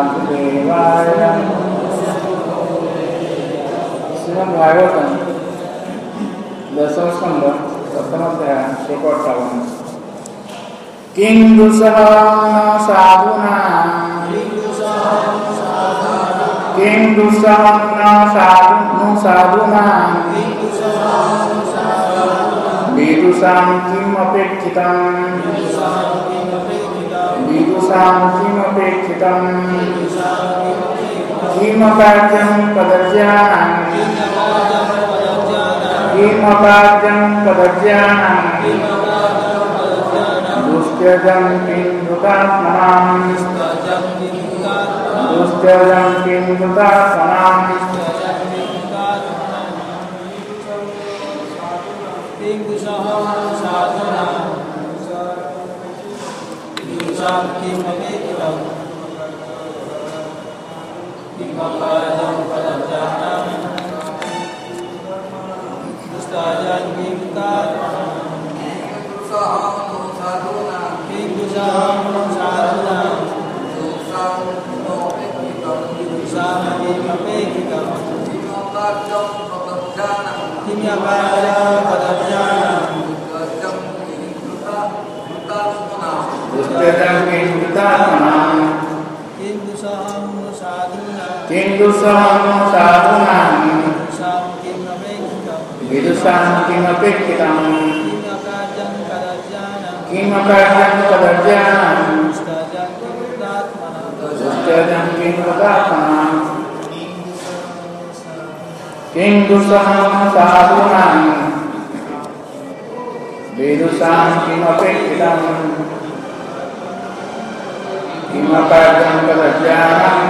वासुदेवाय। श्रीमद् भागवतम दशम स्कंद प्रथम अध्याय श्लोक 58। किं दुःसह साधुना किं दुःसह साधुना विदुषां किम् अपेक्षितं किमकार्यं पदज्ञानं दुष्त्यजं किं कृतात्मनां विदुषां किमपेक्षितं किमकार्यं पदज्ञानं दुष्त्यजं किं कृतात्मनां किं दुःसह साधूनां विदुषां किमपेक्षितं किमकार्यं पदज्ञानं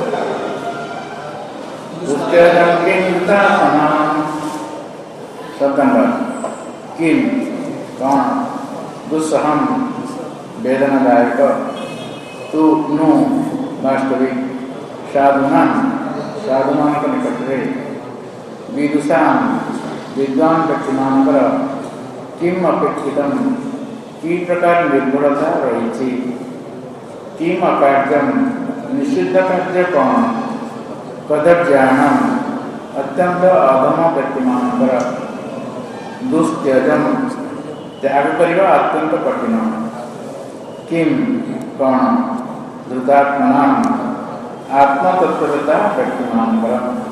दुष्त्यजं किं कृतात्मनां। शब्द नंबर किम कौन दुस्सहम वेदनादायक तू नु वास्तविक साधुनां साधुमान के निकट है विदुषां विद्वान व्यक्तिमानकर किम अपेक्षितम की प्रकार निर्भरता रही किम अकार्यम निषिद्ध कार्य कौन पदज्ञानम अत्यंत अधम व्यक्तिमानकर दुष्त्यजम त्याग करने अत्यंत कठिन किम कौन धृतात्मना आत्मतत्वता व्यक्तिमानकर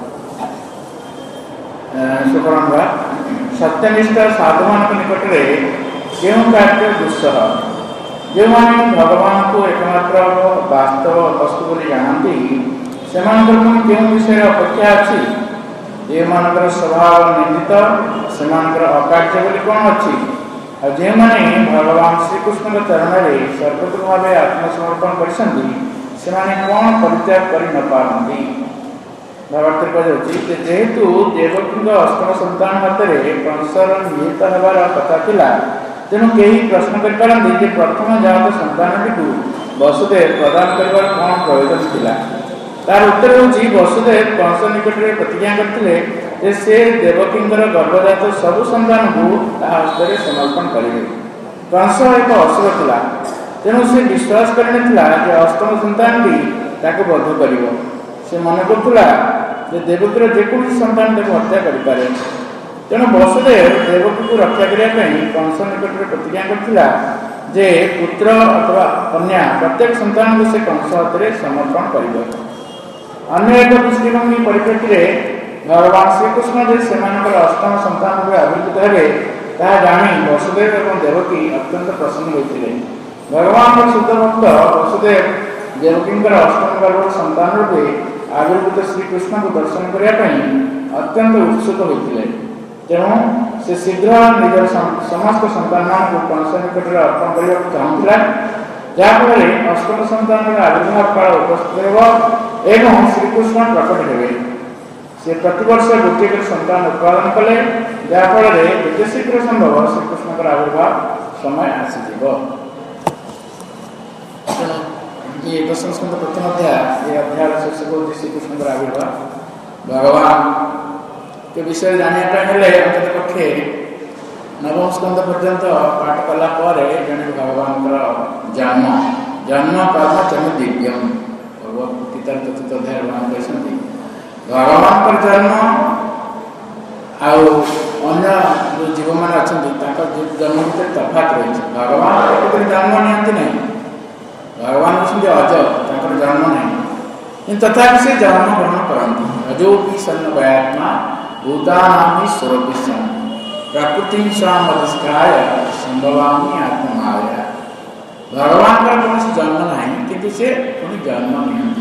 सुखरंगा सत्यनिष्ठ साधुमान निकट में जो कार्य दुस्सह जो मैंने भगवान को एकमात्र वास्तव वस्तु बोली जानती से जो विषय अपेक्षा अच्छी जे मानकर स्वभाव निंदित से अकार्य बोली कौन अच्छी और जो मैंने भगवान श्रीकृष्ण चरण में सर्वत्र भाव आत्मसमर्पण कर कौन परित्याग कर न पारती भावार्थ कहुच्छी जेहेतु देवकी अष्टम संतान मध्य कंसर निहित होवार कथा थिला तेणु कई प्रश्न करते प्रथम जात संतान वसुदेव प्रदान कर कौन प्रयोजन थिला तार उत्तर होची वसुदेव कंस निकट में प्रतिज्ञा करते से देवकी गर्भजात सबु संतान को हस्त समर्पण करेंगे। कंस एक असुर था तेणु से विश्वास करना अष्टम संतान भी बध कर मन करुला देवकीर जेकोसी संतान हत्या करें तेणु वसुदेव देवकी को रक्षा करने कंस निकट में प्रतिज्ञा करता जे पुत्र अथवा कन्या प्रत्येक संतान को से कंस हाथ में समर्पण कर। अन्य एक दृष्टिभंगी परिप्रेक्षी भगवान श्रीकृष्ण से अष्टम संतान भाव आविर्भूत है जानी वसुदेव और देवकी अत्यंत प्रसन्न होते भगवान शुद्ध भक्त वसुदेव देवकी अष्टम गर्भ संतान रूपे आविर्भूत श्रीकृष्ण को दर्शन करने अत्यंत उत्सुक होते तेणु से शीघ्र निजर समस्त संतान को कंस निकट में अर्पण करने चाहूला जहाँफल अष्टम संतान आविर्भाव काल उपस्थित एवं श्रीकृष्ण प्रकट हे से प्रतिवर्ष गोटे संतान उत्पादन कले जहाँफल जिते शीघ्र संभव श्रीकृष्ण आविर्भाव समय आसीज। ये दशम स्कंद प्रथम अध्याय ये अध्याय शीर्षक होती श्रीकृष्ण आविर्भाव भगवान के विषय जानापे अंत पक्षे नवम स्कंद पर्यंत पाठ कला जन भगवान जन्म जन्म कर्म चम दिव्यम गीतार 4th अध्याय वर्णन करछन्ति भगवान पर जन्म आउ अन्य जो जीव मान अछन्ति ताकर जन्म भितर तफात रहिछ। भगवान प्रकृति जन्म नियंती नहीं, भगवान अछन्ति अज ताकर जन्म नहीं, किंतु तथापि से जन्म ग्रहण करन्ति। अजोपि सन्नवयात्मा भूतानामि स्वरूपिसं प्रकृतिं स्वामधिष्ठाय संभवामि आत्ममाया। भगवान का कौन जन्म नहीं किंतु से कोई जन्म नहीं।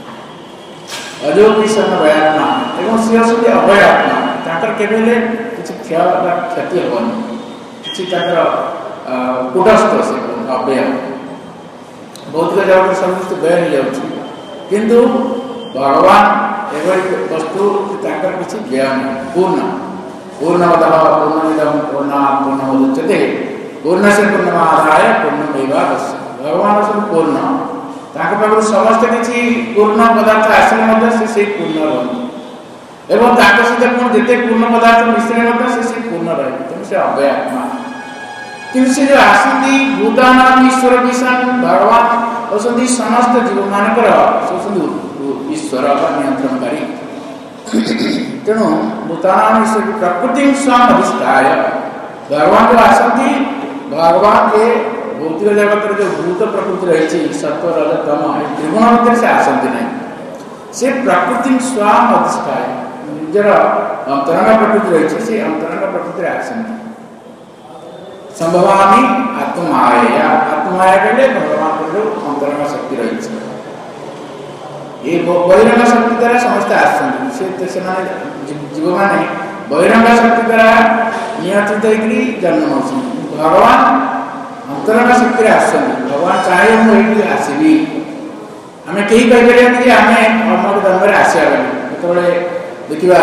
अजोपि सन्नवयात्मा एवं से असुति अभयात्मा ताकर केबेले किछि क्षति होबनी, किछि ताकर कुटस्थ से अभय भौतिक जगत समस्त व्यय हो जाउछि, किंतु भगवान एवं वस्तु ताकर किछि व्यय नहीं। पूर्णमदः पूर्णमिदं पूर्णात् पूर्णमुदच्यते पूर्णस्य पूर्णमादाय पूर्णमेवावशिष्यते। भगवान सब पूर्ण, ताके पाखु समस्त किछि पूर्ण पदार्थ आसिले मध्य से पूर्ण रहନ୍ତି एवं ताके सहित कोन जते पूर्ण पदार्थ मिश्रण मध्य से पूर्ण रहे, तेणु से अव्यय आत्मा। किंतु से जो आसंती भूतानां ईश्वर विषाण भगवान असंती समस्त जीव मानकर ससंती ईश्वर का नियंत्रणकारी। तेणु भूतानां ईश्वर प्रकृति स्वाम अधिष्ठाय भगवान जो आसंती भगवान के भौतिक जगत जो भूत प्रकृति रही सत्व रज तम त्रिगुण मध्य से आसंती नहीं, से प्रकृति स्वाम अधिष्ठाय निजर अंतरंग प्रकृति रही से अंतरंग प्रकृति आसंती। संभवामि आत्ममाया, आत्ममाया कहले भगवान को जो अंतरंग शक्ति रही ये बहिरंग शक्ति द्वारा समस्त आसंती से जीव माने बहिरंग शक्ति द्वारा नियंत्रित होकरी जन्म होती। भगवान अंतरंग शक्ति आसंती, भगवान चाहे मुझे आसबी आम कहीं कहीपर कि आम अमक जन्म आसवा जो देखा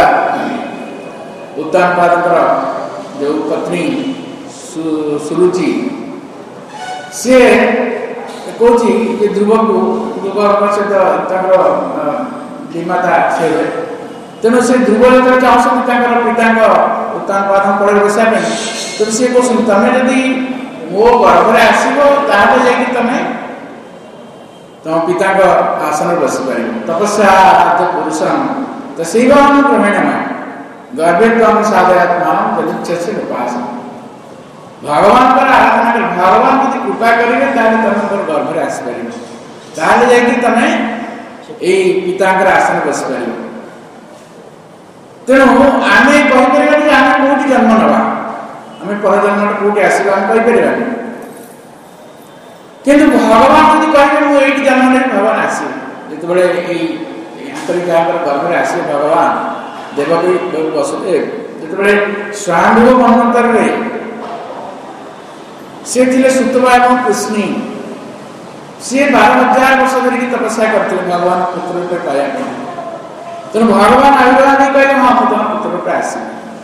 उत्तानपाद जो पत्नी सुरुचि सी कौच ध्रुव को ध्रुव सहित माता से तेणु से ध्रुव जो चाहते पिता उत्तानपाद कड़े बसा तेणु सी कहते तुम जदि मो गर्भ आसो तुम तुम पिता आसन बस पार तपस्या पुरुषम तो से क्रमेण गर्भे तम साधयात्मा यदि उपास भगवान पर आराधना कर भगवान यदि कृपा करेंगे तुम गर्भ आसपार तुम ये पिता आसन बस पार। तेणु आम कहीपर आम कौटी जन्म नवा आम पर जन्म कौटी आसवा आम कहीपर किंतु भगवान यदि कहे मुझे जन्म नहीं भगवान आसे जो गर्भ आसे भगवान देवकी वसुदेव जो स्वयंभू मनवंतर से सुतवा एवं कृष्णी सी 12,000 वर्ष धरिक तपस्या करते भगवान पुत्र रूपे पाया। तेणु भगवान आविर्भाव कहे हाँ तुम पुत्र रूपे आस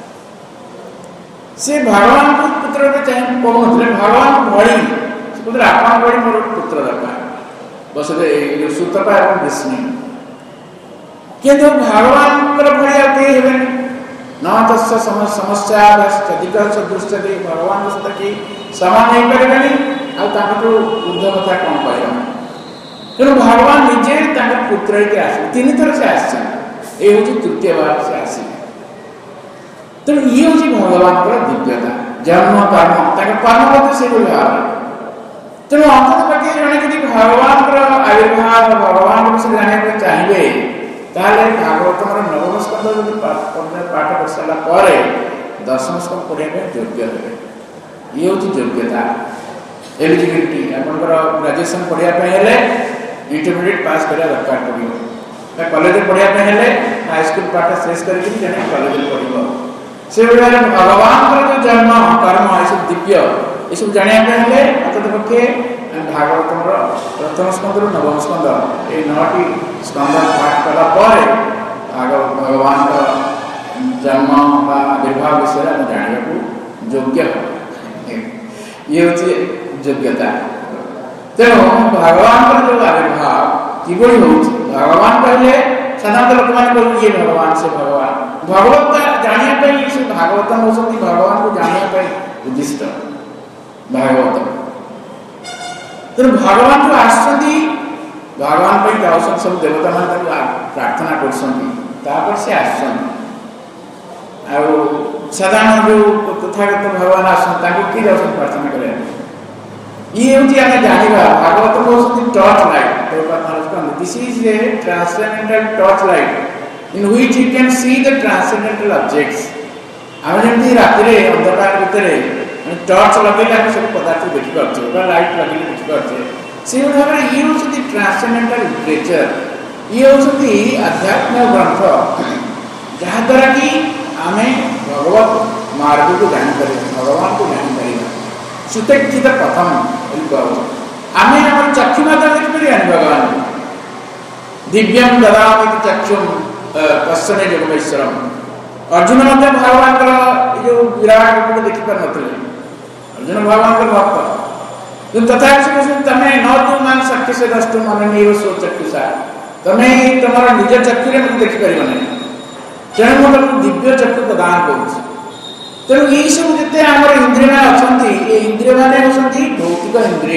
से भगवान को पुत्र रूपे चाहे कहते भगवान भली से कहते आप भली मोर पुत्र दरकार वसुदेव सुतपा एवं कृष्णी किंतु भगवान भली आगे न तस् समस्या दृष्टि भगवान सहित कि समान नहीं पारे ऊर्ध कथा कौन कह तेणु भगवान निजे पुत्र आस 3 थर से आए तृतीय बार से आस तेणु ये हूँ भगवान दिव्यता जन्म कर्म कर्म से भाव तेणु अंत पक्षे जड़े कि भगवान आविर्भाव भगवान विषय जानते चाहिए ताले भागवत नवम स्कंद पाठ कर सारा दशम स्कंद पढ़ाई योग्य हे ये हूँ योग्यता। एलिजिबिलिटी आपंकर ग्रेजुएशन पढ़ाई इंटरमीडिएट पास करा दरकार पड़ो कॉलेज पढ़ाई हाईस्कूल पाठ शेष करके कॉलेज पढ़ो से भगवान जो जन्म कर्म ये सब दिव्य ये सब जानापे अंत पक्षे भागवत प्रथम स्कंद नवम स्कंद ये 9टी स्कंद पाठ कलापर भगवान जन्म आविर्भाव विषय में जानने योग्य ये हूँ योग्यता। तेणु भगवान जो आविर्भाव किभली हो भगवान कहले साधारण लोक मैंने ये भगवान से भगवान भगवत जानापी से भागवत होती भगवान को जानापी उद्दिष्ट भागवत तेणु भगवान जो आसती भगवान पे जाऊँ सब देवता मान प्रार्थना कर से आसान साधारण जो तथागत भगवान आसन किए जाऊँ प्रार्थना करें ये हूँ आम जाना भागवत कहते torch light this is a transcendental torch light in which you can see the transcendental objects आम जमी राति अंधकार भितर टर्च लगे सब पदार्थ देखिपे लाइट लगे देखिपे से भाव में ये हूँ ट्रांसेंडेंटल लिटरेचर ये हूँ आध्यात्मिक ग्रंथ जहाद्वारा कि आम भगवत मार्ग को जापर भगवान को जापर सुतेक्षित प्रथम आम आम चक्षु माध्यम देखिपर भगवान दिव्यम ददामि चक्षुम पश्यने जगमेश्वरम अर्जुन भगवान जो विराट रूप देखिपार नी अर्जुन भगवान भक्त तथा तमें न तू मान शक्ति से दस्तु मन नहीं सो चक्षुषा तमें तुम निज चक्षुरे मुझे देखिपर नहीं तेणु मुझे दिव्य चक्षु प्रदान कर तेणु यही सब जिते आम इंद्रिय मैंने अच्छा ये इंद्रिय मैंने होती भौतिक इंद्रिय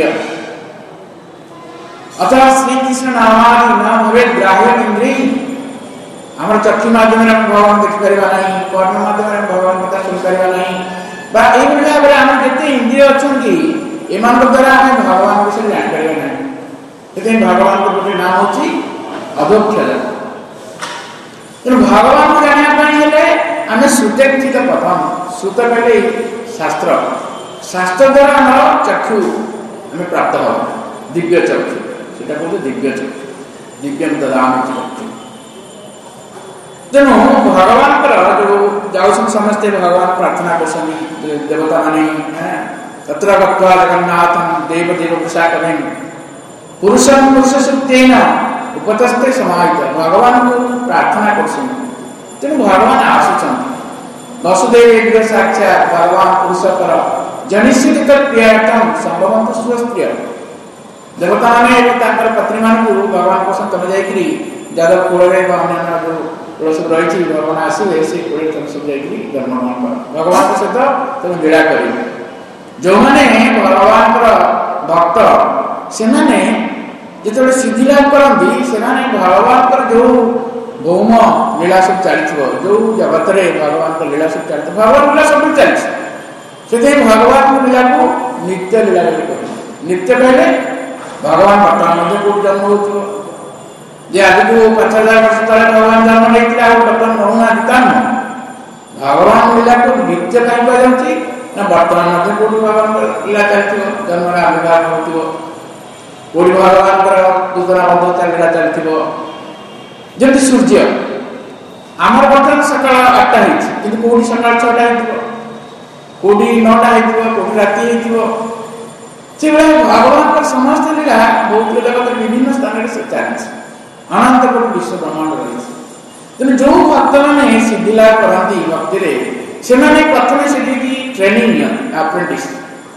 अथवा श्रीकृष्ण नामादि न भवे ग्राह्य इंद्रिय आम चक्षु मध्यम भगवान देखिपर ना कर्ण मध्यम भगवान कथा शुणिपर ना भाव में आम जिते इंद्रिय अच्छा एमान द्वारा आम भगवान विषय जापर ना भगवान गोटे नाम हूँ अधोक्षर तेणु भगवान को जानापे आम श्रुतेक्षित प्रथम श्रुत कहले शास्त्र शास्त्र द्वारा आम चक्षु आम प्राप्त हो दिव्य चक्षु से कहते दिव्य चक्षु दिव्यम ददामि चक्षु तेणु भगवान जो जाऊँ समस्ते भगवान प्रार्थना कर देवता मैंने तत्र गत्वा जगन्नाथं देवदेव पुरुषाकविं पुरुषं पुरुषसूक्तेन उपतस्ते समाहित भगवान को प्रार्थना कर तेणु भगवान आसुचन वसुदेव साक्षात भगवान पुरुषकर जनिष्यति तत्प्रियार्थम संभवंत सुस्त्रिय देवता मैंने पत्नी मान भगवान को तुम जाकि जादव कूल अन्य जो कूल सब रही भगवान आसवे से कूल तुम सब जाकि जन्म भगवान सहित तुम लीला कर जो मैंने भगवान भक्त से जो सिद्धि लाभ करती से भगवान जो भौम लीला सब चलती जो जगत में भगवान लीला सब चलती भगवान लीला सब चलती से भगवान लीला को नित्य लीला नित्य कहले भगवान वर्तमान कौट जन्म हो आज को 5000 वर्ष तले भगवान जन्म नहीं बर्तमान नौना भगवान लीला को नित्य कहीं कहुच्छी ना बर्तमान कौट भगवान लीला चलती जन्म आविर्भाव होती भगवान दूसरा बद्धता लीला चलती जमी सूर्य आमर बर्तमान सकाल 8टा कि कौटी सकाल 6टा कौटी 9टा कौटी राति से भगवान समस्त लीला भौतिक जगत विभिन्न स्थान से चलती अनंत कोटि विश्व ब्रह्मांड रही तेनाली जो भक्त मैंने सिद्धि लाभ करती भक्ति से प्रथम से ट्रेनिंग अप्रेंटिस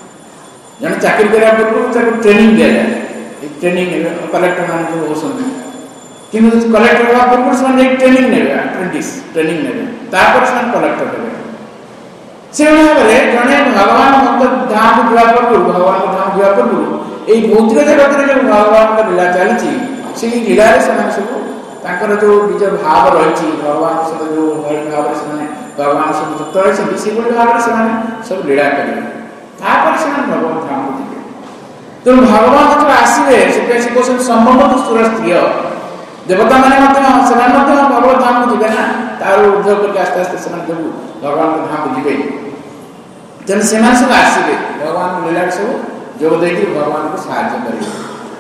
जन चाकरी करने पूर्व ट्रेनिंग दि जाए ट्रेनिंग कलेक्टर मान जो होती कि कलेक्टर हवा पूर्व से ट्रेनिंग ने अप्रेंटिस ट्रेनिंग ने कलेक्टर हे से भाव में जड़े भगवान भक्त धाम को जावा पूर्व भगवान धाम जावा पूर्व यही भौतिक जगत में जो भगवान लीला चली से लीला सब जो निज भाव रही भगवान सहित जो भाव से भगवान सब युक्त रही से भाव में सब लीला करेंगे भगवान धाम को जी तेणु भगवान जो आसवे से कहते संभव सुर स्त्रीय देवता मैंने भगवत धाम को जी ना तार उद्योग करके आस्ते आस्ते से भगवान को धाम को जी तेणु से सब आसवे भगवान लीला सब जोग दे भगवान को साहाଯ୍य करेंगे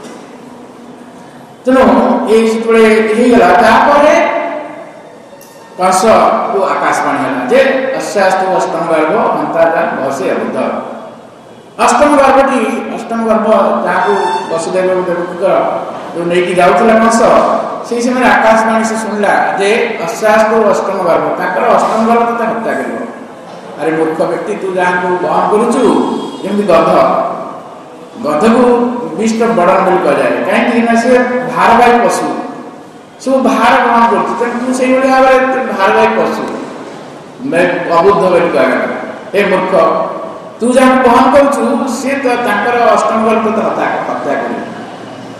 तेणु ये कंस को आकाशवाणी है जे अश्यास्तु अष्टम गर्भ अंतर्जान भसे अबुद्ध अष्टम गर्भटी अष्टम गर्भ जहाँ को वसुदेव जो नहीं जाऊला कंस से समय आकाशवाणी से शुणला जे अश्यास्तु अष्टम गर्भ तर अष्टम गर्भ तो हत्या कर अरे मूर्ख व्यक्ति तू जहाँ को बहन करुचु जमी गध गध को विष्ट बड़न बोली कहुए कहीं से भारवाही पशु सब भार ग्रहण कर से भाव में भारवाही पशु मैं अबुद्ध बोली कह मूर्ख तू जहाँ बहन करुचु सी तो अष्टम गर्भ तो हत्या कर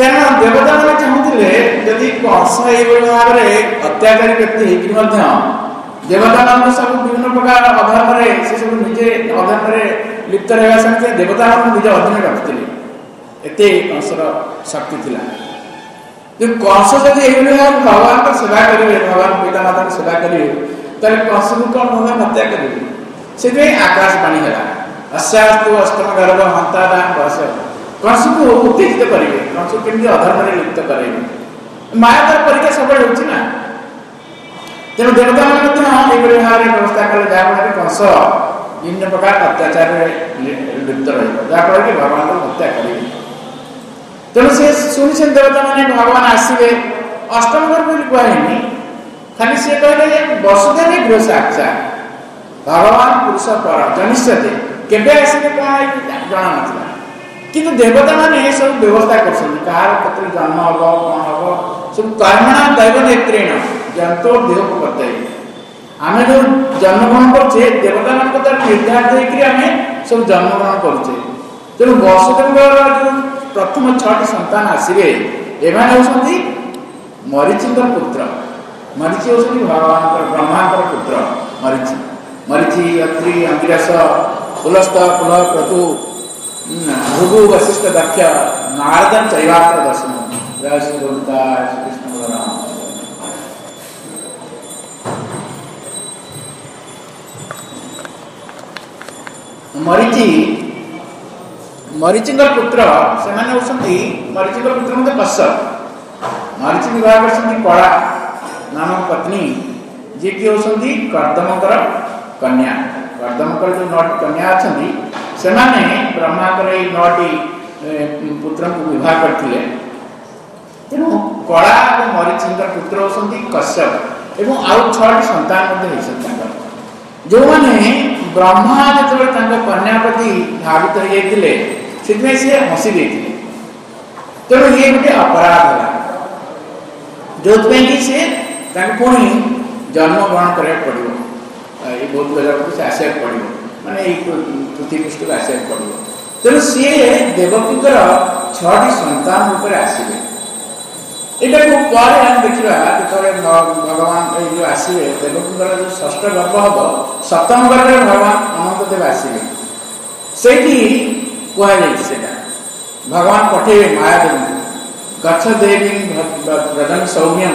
कारण देवता मैंने चाहूले जदि कंस ये भाव में अत्याचारी व्यक्ति होती देवता मान सब विभिन्न प्रकार अधर्म से सब निजे अधर्म लिप्त रहा सत्वे देवता निज अधीन रखुले एत कंसर शक्ति थी कंस जब ये भगवान को सेवा करेंगे भगवान पिता माता की सेवा करेंगे तेल कंस को कौन भगवान हत्या करेंगे से आकाशवाणी है अश्यास्तु अष्टम गर्भ हंता बस कंस को उत्तेजित करेंगे कंस को केमती अधर्म लिप्त करेंगे माया तार परीक्षा सब होना तेणु देवता मैंने भाव में व्यवस्था कले जहाँफल कंस विभिन्न प्रकार अत्याचार लिप्त रहा कि भगवान को हत्या करेंगे तेणु से शुणी देवता मैंने भगवान आसवे अष्टम गर्भ कहनी खाली सी कहले वसुदेव गृह साक्षात भगवान पुरुष पर जनिष्यते केबे आसवे कौन जना ना किंतु देवता मैंने सब व्यवस्था कर जन्म हम कौन हम सब कर्मणा दैव नेत्रेण जंतो देह को करते आम जो जन्मग्रहण करछे देवता मान को निर्धारित होकर आम सब जन्मग्रहण करछे तेणु वसुदेव जो प्रथम 6टी संतान आसवे एमाने होती मरीचि पुत्र मरीचि होती भगवान ब्रह्मा पुत्र मरीचि मरीचि अत्रि अंगिरस पुलस्त पुल क्रतु भृगु वशिष्ठ दक्ष नारदन चैवात्र दर्शन जय श्री गोविंदा श्री कृष्ण बलराम मरीचि मरीचि पुत्र से मरीचि पुत्र मत कश्यप मरीचि विवाह कर कला नामक पत्नी जी कि होती कर्दमकर कन्या कर्दमकर जो 9टी कन्या अच्छा से ब्रह्माकर 9टी पुत्र को विवाह करते तेणु कला और मरीचि पुत्र होती कश्यप एवं आउ 6टी संतान जो मैंने ब्रह्मा जो कन्या प्रति भावित हो जाते से हसी दे तेणु ये गोटे अपराध है जो सी पुणी जन्म ग्रहण करा पड़ो ये बहुत जगह से आसाक पड़ो माने पृथ्वी पृष्ठ को आसाक पड़ो तेणु सी देवकीर 6टी संतान रूप आसवे यहाँ देखा जो भगवान जो आसवे देवकीर जो 6ठ गर्भ हम 7म गर्भ भगवान अनंत देव आसवे से कहना भगवान पठेबे मायादेवी गच्छ देवी व्रजन सौम्यम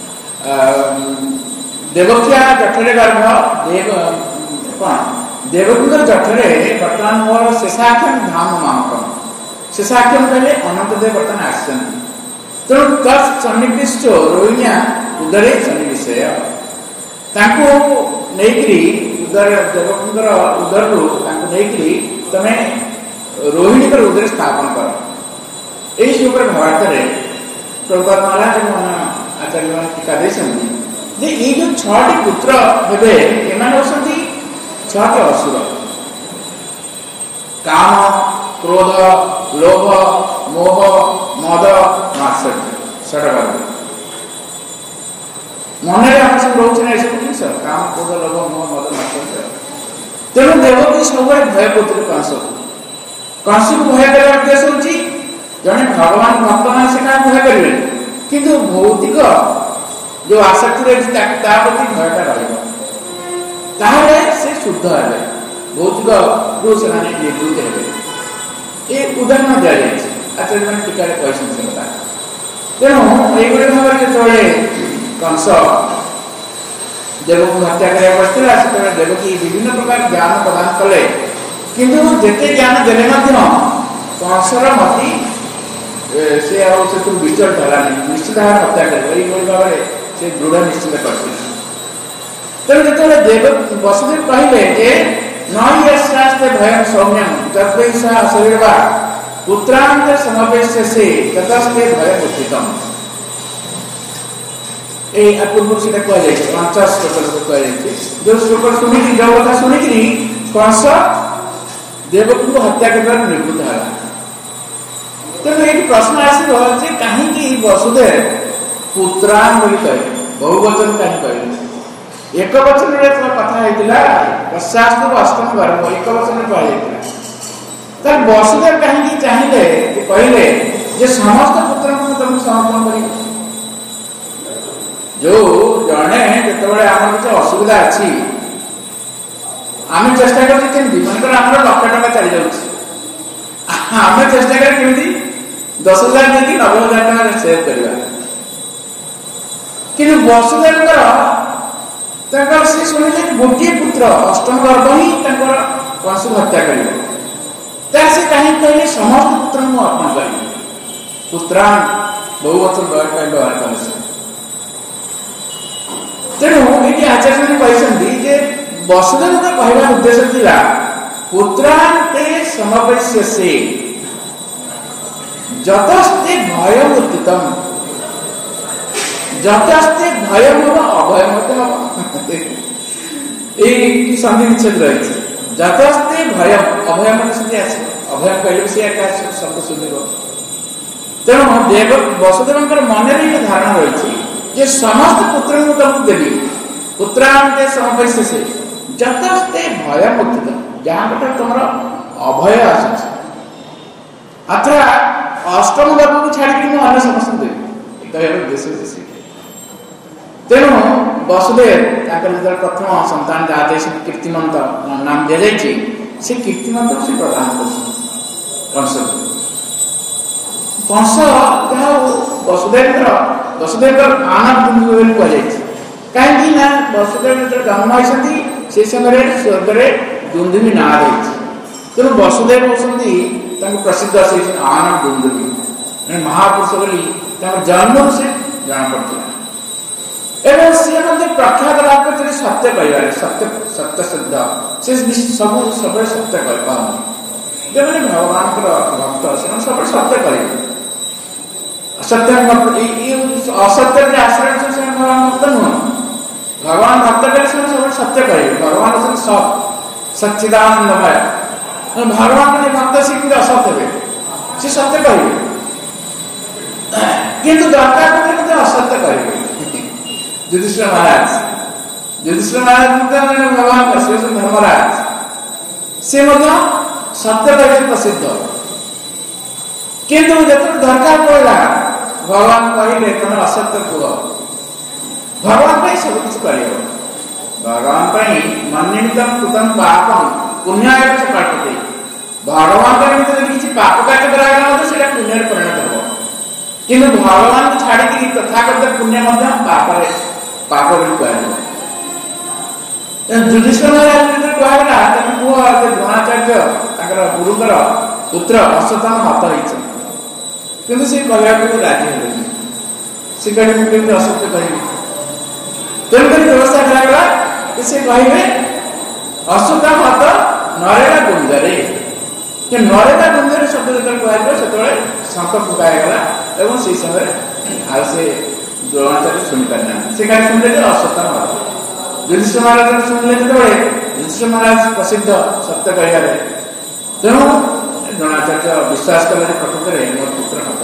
देवकिया जठरे गर्भ देव कौन देवकीर जठरे बर्तमान मोर शेषाख्यम धाम मामकम शेषाख्यम कहले अनंत देव बर्तमान आसन तेणु तस् सन्निविष्ट रोहिण्या उदरे सन्निविषय नहीं उदर देवकीर उदर नहीं तमें रोहिणी उदर स्थापन कर यही भावार्थ प्रभुपाद महाराज आचार्य मान टीका देते ये जो 6टी पुत्र हे एमाने होती 6टी असुर काम क्रोध लोभ मोह मद मात्सर्य 6टा वर्ग मन में आम सब रोचे ना सब जिस काम क्रोध लोभ मोह मद मात्सर्य तेणु देवकी सब भय करते कंस कंस को भय कर उद्देश्य होची जने भगवान भक्त मान से क्या भय करेंगे किंतु भौतिक जो आसक्ति रही प्रति भयटा रहा से शुद्ध है भौतिक रू से निवृत्त है ये उदाहरण दि जाए आचार्य मैंने टीका कहते से कथा तेणु ये भाव में जो कंस देवक हत्या कर देवकी विभिन्न प्रकार ज्ञान प्रदान कले किंतु जिते ज्ञान देने कंसर मती से विचलित है निश्चित भाव हत्या कर भाव से दृढ़ निश्चित कर तेणु जो देव वसुदेव कहले नस्ते भय सौम्यम तत्व शरीर पुत्रांत समवेश से ततस्ते भय उचितम पूर्व से कहुई 50 श्लोक कहुई जो श्लोक शुणिक जो कथा शुणिक कंस देवकी को हत्या कर निवृत्त है तेणु ये प्रश्न आसो कहीं वसुदेव पुत्रान कहे बहुवचन कहीं कहे एक वचन कथा होता पश्चात अष्टम गर्भ एक वचन कहुई वसुदेव कहीं चाहिए कहले जे समस्त पुत्र को तुम समर्पण कर जो जड़े जो आम किसी असुविधा अच्छी आम चेष्टा कर मनकर आम 1,00,000 टका चली जाए आम चेष्टा कर 10,000 देकी 90,000 टका सेव करवा कि वसुदेव से शुणिले गोटे पुत्र अष्टम गर्भ ही कंस हत्या कर से कहीं कहले समस्त पुत्र को अर्पण कर पुत्रान बहुवचन व्यवहार कर तेणु ये आचार्य कहते वसुदेव का कहवा उद्देश्य था पुत्रांते समवैश्य से जतस्ते भयम उत्तम जतस्ते भयम अभयम संधि विच्छेद रही जतस्ते भयम अभयम अभयम कहले से शब्द शुद्ध तेणु देव वसुदेव मन में धारणा रही जे समस्त पुत्र को तुमको देवी पुत्रांते समवैश्य से जतस्ते भयम उत्तम जहाँ तुम अभय आस अथवा अष्टम गर्भ को छाड़ी अन्य समस्त देवी उद्देश्य तेणु वसुदेव जो प्रथम संतान आदेश कीर्तिमंत नाम दि जाए से कीर्तिमंत से प्रदान कर कंस जहाँ वसुदेव आनंद कहुई कहीं वसुदेव जो जन्म होती से समय स्वर्ग में दुंदुभी ना रही तेणु वसुदेव होती प्रसिद्ध से आनंद दुंदुभी महापुरुष बोली जन्म से जना पड़ता एवं सी प्रख्यात लाभ करते सत्य कह सत्य सिद्ध से सब सब सत्य कहते जो मैंने भगवान भक्त से सब सत्य करेंगे असत्य असत्य के आश्रय से भगवान भक्त नुह भगवान भक्त करे सब सत्य कहे भगवान सच्चिदानंदमय भगवान के भक्त से असत्य हे सी सत्य कहे किंतु दरकार पड़े असत्य कहे युधिष्ठिर महाराज भगवान धर्मराज से सत्य कहे प्रसिद्ध किंतु जो दरकार पड़ा भगवान कहले तुम असत्य कह भगवान सब कुछ कर भगवान मन्निमितम कृतम पापम पुण्याय पाठते भगवान निमित्त किसी पाप कार्य कराया पुण्य परिणत हो कि भगवान को छाड़ी तथागत पुण्य पाप कह युधिष्ठिर महाराज कहला तुम कह द्रोणाचार्य गुरुकर पुत्र अश्वत्थामा हत हो किंतु से कहवाक राजी हेल्ले से कहे मुझे असत्य कह तेणुक व्यवस्था करागला कि से कहे अश्वत्थामा हत नरेगा गुंजरे नरेगा गुंजरे शब्द जो कह से शंख फुकागला और से समय आ से द्रोणाचार्य शुणी पारे से कहीं शुणिले अश्वत्थामा हत युधिष्ठिर महाराज शुणिले जो युधिष्ठिर महाराज प्रसिद्ध सत्य कह तेणु द्रोणाचार्य विश्वास कले प्रकृत में मोर पुत्र हत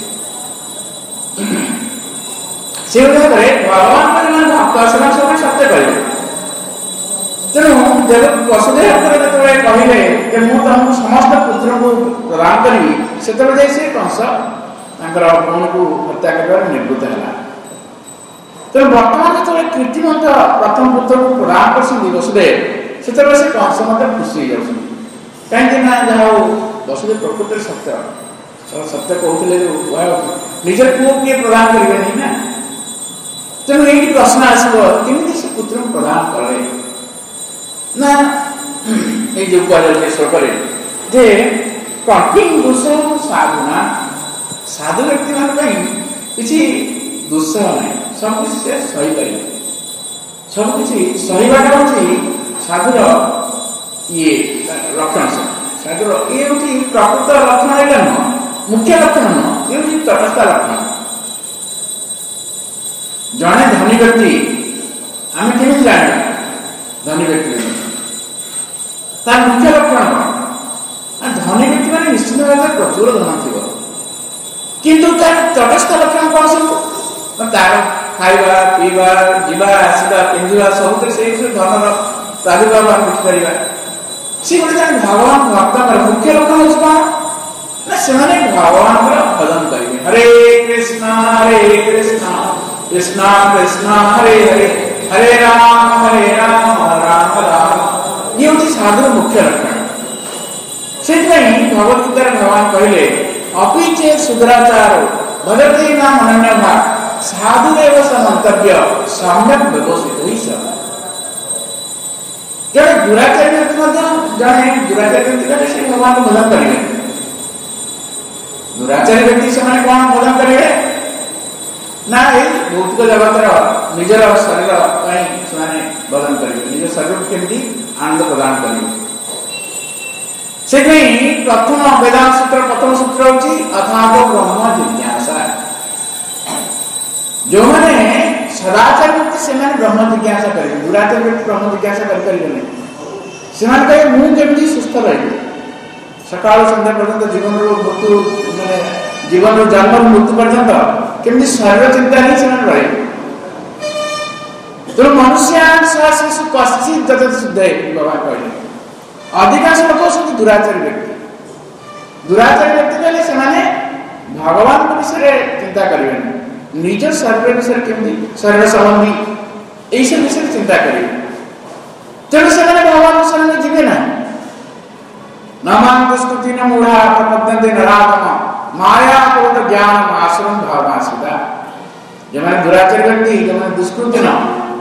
से भगवान भक्त से सब सत्य कहे तेणु जब वसुदेव जो कहले मुझे समस्त पुत्र को प्रदान करी से कंस भौणी को हत्या कर निवृत्त है तेणु बर्तमान जो कीर्तिमंत प्रथम पुत्र को प्रदान कर वसुदेव से कंस खुशी हो जाती कहीं जहाँ वसुदेव प्रकृत सत्य सत्य कहते निज पुओ किए प्रदान करेंगे नहीं ना तेणु ये प्रश्न आसो केमी से पुत्र को प्रदान करे ना ये जो कह श्लोक जे कठिन दोष साधुना साधु व्यक्ति मान किसी दुस्सह ना सब किसी से सही पारे सब किसी सहीवाटा हूँ साधुर ये लक्षण साधुर ये हूँ प्रकृत लक्षण एटा नुह मुख्य लक्षण नुह ये हूँ तटस्थ लक्षण जड़े धनी व्यक्ति आम केमी जाना धनी व्यक्ति तार मुख्य लक्षण कौन धनी व्यक्ति मैंने निश्चित भाव प्रचुर धन थी किंतु तार तटस्थ लक्षण कौन सब तार खाइबा पीवा जीवा आसवा पिंधा सब से धनर प्रादुर्भाव आम देखिपर सी गोटे भगवान भक्त मुख्य लक्षण हूँ कौन ना से भगवान भजन करेंगे। हरे कृष्णा कृष्णा कृष्णा हरे हरे हरे राम राम राम। ये हूँ साधुर मुख्य लक्षण। से भगवत गीतार भगवान कहले अपि चे सुदराचार भजते नाम अनन्य भाग साधुरेव समन्तव्य सम्यक व्यवस्थित हुई सब। जड़े दुराचारी व्यक्ति जड़े दुराचारी व्यक्ति कहे से भगवान को भजन करेंगे। दुराचारी व्यक्ति से मैंने कौन भजन करेंगे ना ये भौतिक जगत निजर शरीर से भजन करेंगे। निज शरीर को केमती आनंद प्रदान करेंगे। से प्रथम वेदांत सूत्र प्रथम सूत्र होची अथातो ब्रह्म जिज्ञासा। जो मैंने सदाचार व्यक्ति से ब्रह्म जिज्ञासा करेंगे। दुराचार व्यक्ति ब्रह्म जिज्ञासा करेंगे से कहे मुझे सुस्थ रही सका सन्ध्या पर्यंत जीवन मृत्यु मैंने जीवन जन्म मृत्यु पर्यंत केमती शरीर चिंता ही से रहे। तेणु मनुष्यांश शिशु कश्चित जगत शुद्ध है बाबा कहले। अधिकांश लोक होती दुराचारी व्यक्ति। दुराचारी व्यक्ति कहले से भगवान को विषय चिंता करेंगे। निज शरीर विषय केमती शरीर संबंधी यही विषय चिंता करेंगे। तेणु से भगवान को शरण जीवे ना नमान दुष्कृति न मूढ़ा प्रपद्यन्ते नराधम माया क्रोध ज्ञान आश्रम भावनासिदा। जो मैंने दुराचारी व्यक्ति जो मैंने दुष्कृति न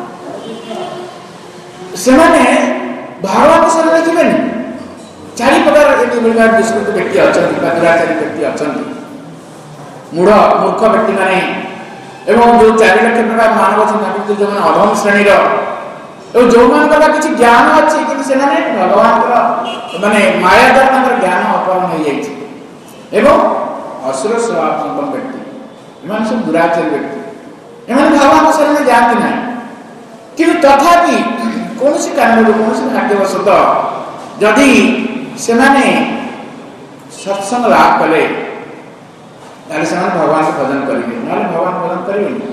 से भगवान को शरण जीवे नहीं। चारि प्रकार दुष्कृत व्यक्ति अच्छा दुराचारी व्यक्ति अच्छा मूढ़ मूर्ख व्यक्ति माने एवं जो 4 लाख प्रकार मानव अच्छा जो मैंने अधम श्रेणी जो मान किसी ज्ञान अच्छी कि भगवान माने माया द्वारा ज्ञान अपहरण हो जाए असुर स्वभाव संपन्न व्यक्ति इन सब दुराचारी व्यक्ति इन भगवान शरण जाती ना कि तथापि कौन सी कारण कौन भाग्यवशत जदि से सत्संग लाभ कले भगवान को भजन करेंगे ना भगवान भजन करेंगे।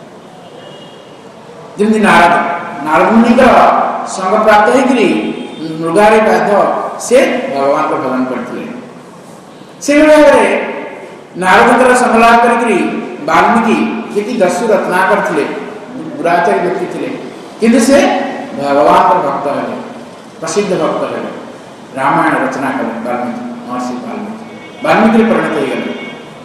जमी नारद मुनि का संग प्राप्त होगी मृगारे बाध से भगवान को भजन करते से नारद संगलाप कर वाल्मीकि जी दस्यु रत्नाकर थे दुराचारी व्यक्ति थे किंतु से भगवान का भक्त है प्रसिद्ध भक्त है। रामायण रचना कले वाल्मीकि महर्षि वाल्मीकि परिणत हो गए।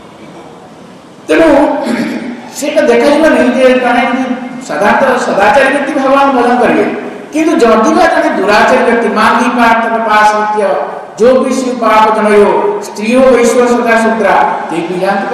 तेणु से देखा नहीं साधारण सदाचारी व्यक्ति भगवान भजन करेंगे किंतु जदि जड़े दुराचारी व्यक्ति मांगी पाठ पास जो भी शिव पाप जनयो स्त्री हो ईश्वर सदा शुद्रा ते भी जानते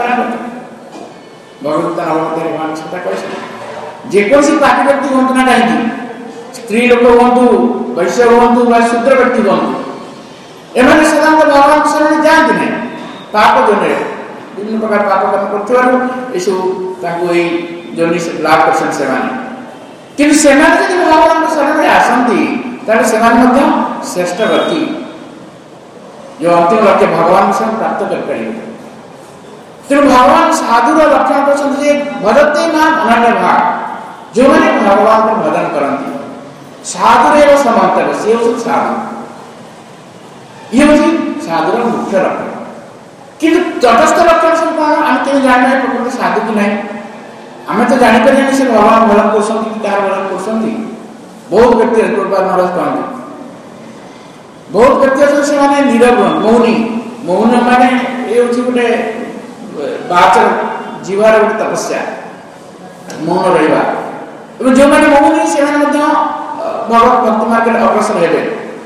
भगवत भगवान सदा कह जेकोसी पापी व्यक्ति हूँ ना कहीं स्त्री लोक हूँ वैश्य हूँ शूद्र व्यक्ति हूँ एम साधारण भगवान शरण जाती ना पाप जन विभिन्न प्रकार पाप कर्म कर जोनि लाभ कर किंतु से भगवान शरण आसती श्रेष्ठ व्यक्ति जो अंतिम लक्ष्य भगवान से प्राप्त कर। तेणु भगवान साधुर लक्षण कर भजते नाम अनन्य भाग जो मैंने भगवान को भजन करती साधुर समर्थक सी हूँ साधु ये हूँ साधुर मुख्य लक्षण। किंतु तटस्थ लक्षण सब कौन आम कहीं जाने प्रकृति साधु कि नहीं आम तो जापर से भगवान भजन कर भजन कर बहुत व्यक्ति महाराज कहते बहुत व्यक्ति अच्छे से नीरव मौनी मौन माने ये गोटे बाचर जीवार गोटे तपस्या मौन रहा जो मैंने मौनी से भगवत भक्ति मार्ग अग्रसर हे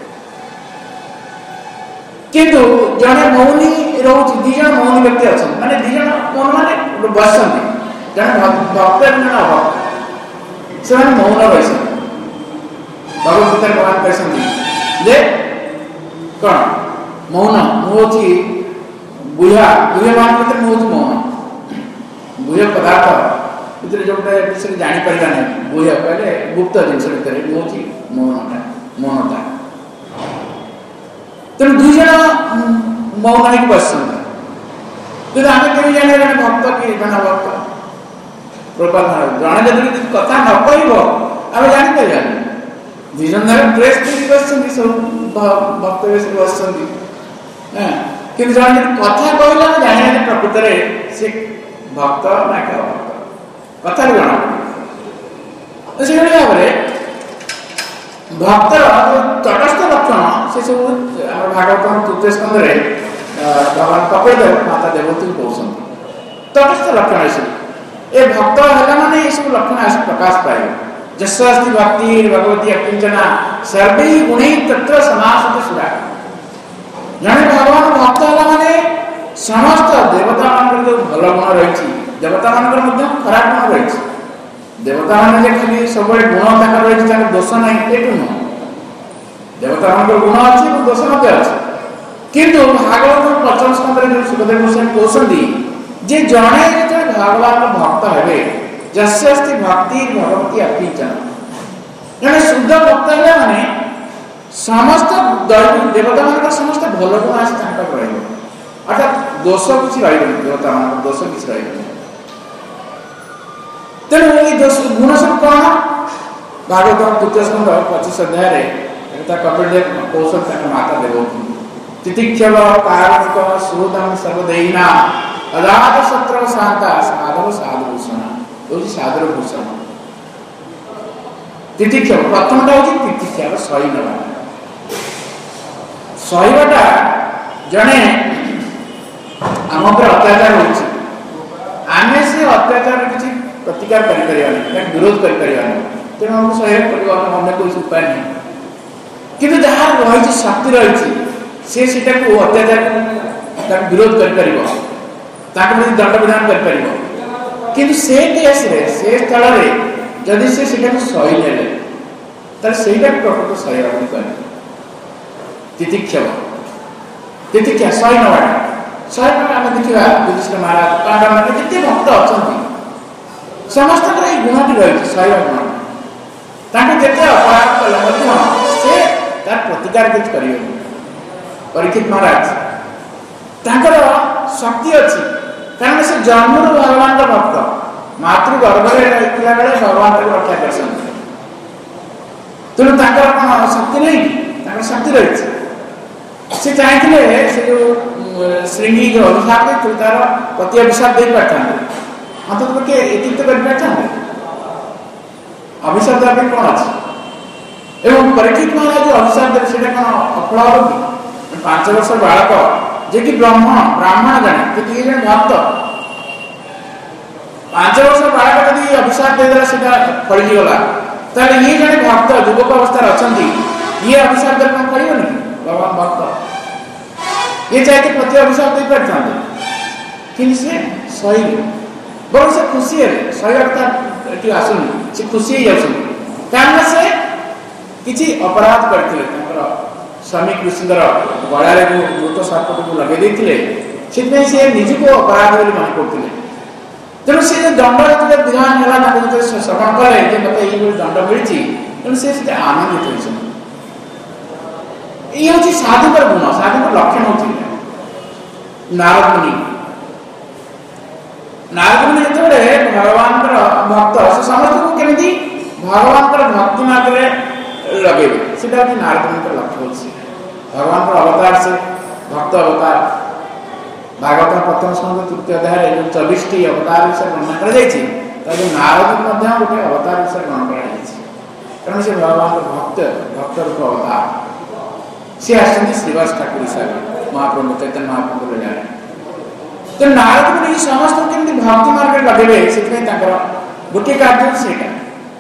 किंतु जड़े मौनी रोच दिज मौनी व्यक्ति अच्छा माने दिज मौन माने बस जड़े भक्त जन अभक्त से मौन रही भगवत गीता भगवान कहते कौन मौन मुझे बुझा बुझे मान मुझे मौन बुझे पदार्थ भर जो विषय जापर ना बुझे कहले गुप्त जिन भितर मुझे मौनता मौनता तेणु दुई मौन ही बस आम कहीं जाने जन भक्त कि जन भक्त जड़े जब कथा न कह जापर दुई जन ड्रेस पीक बस सब भक्त बस କିନ୍ତୁ ଜଣେ କଥା କହିଲା ଜାଣିବା ପ୍ରକୃତ ରେ ସେ ଭକ୍ତ ନା ଭକ୍ତ କଥାରୁ ଜଣା। ସେଇଭଳି ଭାବରେ ଭକ୍ତର ତଟସ୍ଥ ଲକ୍ଷଣ ସେ ସବୁ ଆମର ଭାଗବତ ତୃତୀୟ ସ୍କନ୍ଧରେ ଭଗବାନ କପିଳଦେବ ମାତା ଦେବତୀ କହୁଛନ୍ତି। ତଟସ୍ଥ ଲକ୍ଷଣ ଏସବୁ ଏ ଭକ୍ତ ହେଲା ମାନେ ଏସବୁ ଲକ୍ଷଣ ଆସି ପ୍ରକାଶ ପାଇବ। ଯସ୍ୟାସ୍ତି ଭକ୍ତି ଭଗବତୀ ଅକିଞ୍ଚନା ସର୍ବେ ଗୁଣୈ ତତ୍ର ସମାସତ ସୁରା। ଜଣେ ଭଗବାନ ଭକ୍ତ ହେଲା ମାନେ ସମସ୍ତ ଦେବତା ମାନଙ୍କର ଯୋଉ ଭଲ ଗୁଣ ରହିଛି, ଦେବତା ମାନଙ୍କର ମଧ୍ୟ ଖରାପ ଗୁଣ ରହିଛି। ଦେବତା ମାନେ ଯେ ଖାଲି ସବୁବେଳେ ଗୁଣ ତାଙ୍କର ରହିଛି, ତାଙ୍କର ଦୋଷ ନାହିଁ ଏଇଠୁ ନୁହଁ। ଦେବତା ମାନଙ୍କର ଗୁଣ ଅଛି ଏବଂ ଦୋଷ ମଧ୍ୟ ଅଛି। କିନ୍ତୁ ଭାଗବତ ପଞ୍ଚମ ସ୍କନ୍ଧରେ ଯୋଉ ସୁଖଦେବ ଗୋସ୍ୱାମୀ କହୁଛନ୍ତି ଯେ ଜଣେ ଯେତେବେଳେ ଭଗବାନଙ୍କ ଭକ୍ତ ହେବେ, ଯସ୍ୟାସ୍ତି ଭକ୍ତି ଭଗବତୀ ଅକିଞ୍ଚନ, ଜଣେ ଶୁଦ୍ଧ ଭକ୍ତ ହେଲା ମାନେ ସମସ୍ତ ଦେବତା ମାନଙ୍କର ସମସ୍ତ ଭଲ ଗୁଣ ଆସି ତାଙ୍କର ରହିବ, ଅର୍ଥାତ୍ ଦୋଷ କିଛି ରହିବନି, ଦେବତା ମାନଙ୍କର ଦୋଷ କିଛି ରହିବନି। ତେଣୁ ଏଇ ଦୋଷ ଗୁଣ ସବୁ କଣ? ଭାଗବତ ତୃତୀୟ ସ୍କନ୍ଧ 25 ଅଧ୍ୟାୟରେ କପିଳଦେବ କହୁଛନ୍ତି ତାଙ୍କ ମାତା ଦେବତୀ ତିତିକ୍ଷବ କାରୁଣିକ ସୁହୃଦଂ ସର୍ବଦେଇନା ଅଦାତ ସତ୍ର ଶାନ୍ତା ସାଧବ ସାଧୁଭୂଷଣ। ହଉଛି ସାଧୁର ଭୂଷଣ। ତିତିକ୍ଷବ ପ୍ରଥମଟା ହଉଛି ତିତିକ୍ଷବ ସହିନବା। ସହିବାଟା ଜଣେ ଆମ ଉପରେ ଅତ୍ୟାଚାର ହଉଛି, ଆମେ ସେ ଅତ୍ୟାଚାର କିଛି ପ୍ରତିକାର କରିପାରିବାନି, ବିରୋଧ କରିପାରିବାନି, ତେଣୁ ଆମକୁ ସହିବାକୁ ପଡ଼ିବ, ଅନ୍ୟ କୌଣସି ଉପାୟ ନାହିଁ। କିନ୍ତୁ ଯାହାର ରହିଛି ଶକ୍ତି ରହିଛି ସେ ସେଟାକୁ ଅତ୍ୟାଚାରକୁ ତାକୁ ବିରୋଧ କରିପାରିବ, ତାକୁ ଯଦି ଦଣ୍ଡ ବିଧାନ କରିପାରିବ। କିନ୍ତୁ ସେ କେସରେ ସେ ସ୍ଥଳରେ ଯଦି ସେ ସେଟାକୁ ସହି ନେଲେ ତାହେଲେ ସେଇଟା ପ୍ରକୃତ ସହିବାକୁ କରେ। ତିତିକ୍ଷବ ତିତିକ୍ଷା ସହି ନେବାଟା। ସହି ନେବା ଆମେ ଦେଖିବା ଯୁଧିଷ୍ଠିର ମହାରାଜ ପାଣ୍ଡବମାନେ ଯେତେ ଭକ୍ତ ଅଛନ୍ତି ସମସ୍ତଙ୍କର ଏଇ ଗୁଣଟି ରହିଛି, ସହିବା ଗୁଣ। ତାଙ୍କୁ ଯେତେ ଅପରାଧ କଲେ ମଧ୍ୟ ସେ ତାର ପ୍ରତିକାର କିଛି କରିବେନି। ପରୀକ୍ଷିତ ମହାରାଜ ତାଙ୍କର ଶକ୍ତି ଅଛି, କାରଣ ସେ ଜନ୍ମରୁ ଭଗବାନଙ୍କ ଭକ୍ତ, ମାତୃ ଗର୍ଭରେ ରହିଥିଲା ବେଳେ ଭଗବାନ ତାକୁ ରକ୍ଷା କରିଛନ୍ତି। ତେଣୁ ତାଙ୍କର କଣ ଶକ୍ତି ନାହିଁ? ତାଙ୍କର ଶକ୍ତି ରହିଛି। ସେ ଚାହିଁଥିଲେ ସେ ଯୋଉ ଶ୍ରୀଙ୍ଗୀ ଯୋଉ ଅଭିଶାପ ଦେଇଥିଲେ ତାର ପ୍ରତି ଅଭିଶାପ ଦେଇପାରିଥାନ୍ତେ, ଅନ୍ତତଃ ପକ୍ଷେ ଏତିକି କରିପାରିଥାନ୍ତେ। ଅଭିଶାପ ଦେବା ପାଇଁ କଣ ଅଛି? ଏବଂ ପରୀକ୍ଷିତ ମହାରାଜ ଯୋଉ ଅଭିଶାପ ଦେଲେ ସେଇଟା କଣ ଅଫଳ ହବ କି? 5 ବର୍ଷ ବାଳକ ଯେ କି ବ୍ରାହ୍ମଣ ଜାଣେ, କିନ୍ତୁ ଇଏ ଜଣେ ଭକ୍ତ। 5 ବର୍ଷ ବାଳକ ଯଦି ଅଭିଶାପ ଦେଇଦେଲା ସେଟା ଫଳିଗଲା, ତାହେଲେ ଇଏ ଜଣେ ଭକ୍ତ ଯୁବକ ଅବସ୍ଥାରେ ଅଛନ୍ତି, ଇଏ ଅଭିଶାପ ଦେଲେ କଣ ଫଳିବନି? ଭଗବାନ ଭକ୍ତ ଇଏ ଚାହିଁକି ପ୍ରତି ଅଭିଶାପ ଦେଇପାରିଥାନ୍ତେ, କିନ୍ତୁ ସେ ସହିଲେ। ବରଂ ସେ ଖୁସି ହେଲେ, ସହିବାଟା ଏଠି ଆସୁନି, ସେ ଖୁସି ହେଇଯାଉଛନ୍ତି, କାରଣ ସେ କିଛି ଅପରାଧ କରିଥିଲେ। ତାଙ୍କର ସ୍ୱାମୀ କୃଷ୍ଣଙ୍କର ଗଳାରେ ଯୋଉ ମୃତ ସାପକୁ ଲଗେଇ ଦେଇଥିଲେ, ସେଥିପାଇଁ ସେ ନିଜକୁ ଅପରାଧ ବୋଲି ମନେ କରୁଥିଲେ। ତେଣୁ ସେ ଯୋଉ ଦଣ୍ଡ ଯେତେବେଳେ ବିଧାନ ହେଲା ତାଙ୍କୁ ଯେତେବେଳେ ଶ୍ରବଣ କଲେ ଯେ ମୋତେ ଏଇଭଳି ଦଣ୍ଡ ମିଳିଛି, ତେଣୁ ସେ ସେଟା ଆନନ୍ଦିତ ହୋଇଛନ୍ତି। ଏଇ ହଉଛି ସାଧୁଙ୍କର ଗୁଣ, ସାଧୁଙ୍କର ଲକ୍ଷଣ ହଉଛି। ନାରଦ ମୁନି ଯେତେବେଳେ ଭଗବାନଙ୍କର ଭକ୍ତ, ସେ ସମସ୍ତଙ୍କୁ କେମିତି ଭଗବାନଙ୍କର ଭକ୍ତି ମାର୍ଗରେ ଲଗେଇବେ, ସେଟା ହଉଛି ନାରଦ ମୁନିଙ୍କର ଲକ୍ଷ୍ୟ ହଉଛି। ଭଗବାନଙ୍କର ଅବତାର, ସେ ଭକ୍ତ ଅବତାର। ଭାଗବତ ପ୍ରଥମ ସ୍କନ୍ଧ ତୃତୀୟ ଅଧ୍ୟାୟରେ ଯୋଉ 24ଟି ଅବତାର ବିଷୟରେ ବର୍ଣ୍ଣନା କରାଯାଇଛି, ତାକୁ ନାରଦ ମଧ୍ୟ ଗୋଟେ ଅବତାର ବିଷୟରେ ବର୍ଣ୍ଣନା କରାଯାଇଛି। କାରଣ ସେ ଭଗବାନଙ୍କ ଭକ୍ତ ରୂପ ଅବତାର। ସେ ଆସିଛନ୍ତି ଶ୍ରୀବାସ ଠାକୁର ହିସାବରେ, ମହାପ୍ରଭୁ ଚୈତନ୍ୟ ମହାପ୍ରଭୁଙ୍କ ଜାଣେ। ତେଣୁ ନାରଦ ମୁନି ସମସ୍ତଙ୍କୁ କେମିତି ଭକ୍ତି ମାର୍ଗରେ ଲଗେଇବେ, ସେଥିପାଇଁ ତାଙ୍କର ଗୋଟିଏ କାର୍ଯ୍ୟ ସେଇଟା।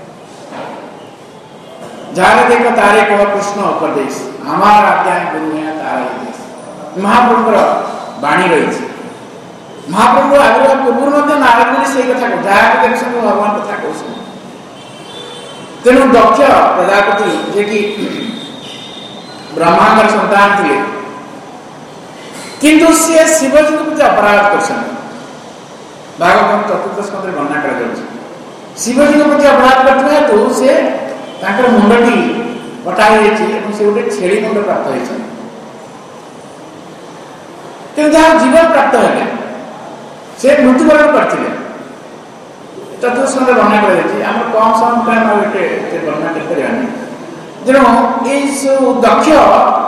ଯାହାର ଦେଖ ତାରେ କହ କୃଷ୍ଣ ଉପଦେଶ, ଆମର ଆଜ୍ଞା ଗୁରୁ ତାର ଉପଦେଶ। ମହାପ୍ରଭୁଙ୍କର ବାଣୀ ରହିଛି। ମହାପ୍ରଭୁ ଆବିର୍ଭାବ ପୂର୍ବରୁ ମଧ୍ୟ ନାରଦ ମୁନି ସେଇ କଥା କହୁ, ଯାହାକୁ ଦେଖୁଛନ୍ତି ଭଗବାନ କଥା କହୁଛନ୍ତି। ତେଣୁ ଦକ୍ଷ ପ୍ରଜାପତି ଯିଏକି ବ୍ରହ୍ମାଙ୍କର ସନ୍ତାନ ଥିଲେ, କିନ୍ତୁ ସିଏ ଶିବଜୀଙ୍କ ପ୍ରତି ଅପରାଧ କରିଛନ୍ତି। ଭାଗବତ ଚତୁର୍ଥ ସ୍କନ୍ଧରେ ବର୍ଣ୍ଣନା କରାଯାଉଛି। ଶିବଜୀଙ୍କ ପ୍ରତି ଅପରାଧ କରିଥିବା ହେତୁ ସେ ତାଙ୍କର ମୁଣ୍ଡଟି କଟା ହେଇଯାଇଛି ଏବଂ ସେ ଗୋଟେ ଛେଳି ମୁଣ୍ଡ ପ୍ରାପ୍ତ ହେଇଛନ୍ତି। କିନ୍ତୁ ଯାହା ଜୀବନ ପ୍ରାପ୍ତ ହେଲେ ସେ ମୃତ୍ୟୁବରଣ କରିଥିଲେ। ଚତୁର୍ଥ ସ୍କନ୍ଧରେ ବର୍ଣ୍ଣନା କରାଯାଇଛି। ଆମର କମ୍ ସମୟ ପାଇଁ ଏତେ ବର୍ଣ୍ଣନା କରିପାରିବାନି। ତେଣୁ ଏଇ ସବୁ ଦକ୍ଷ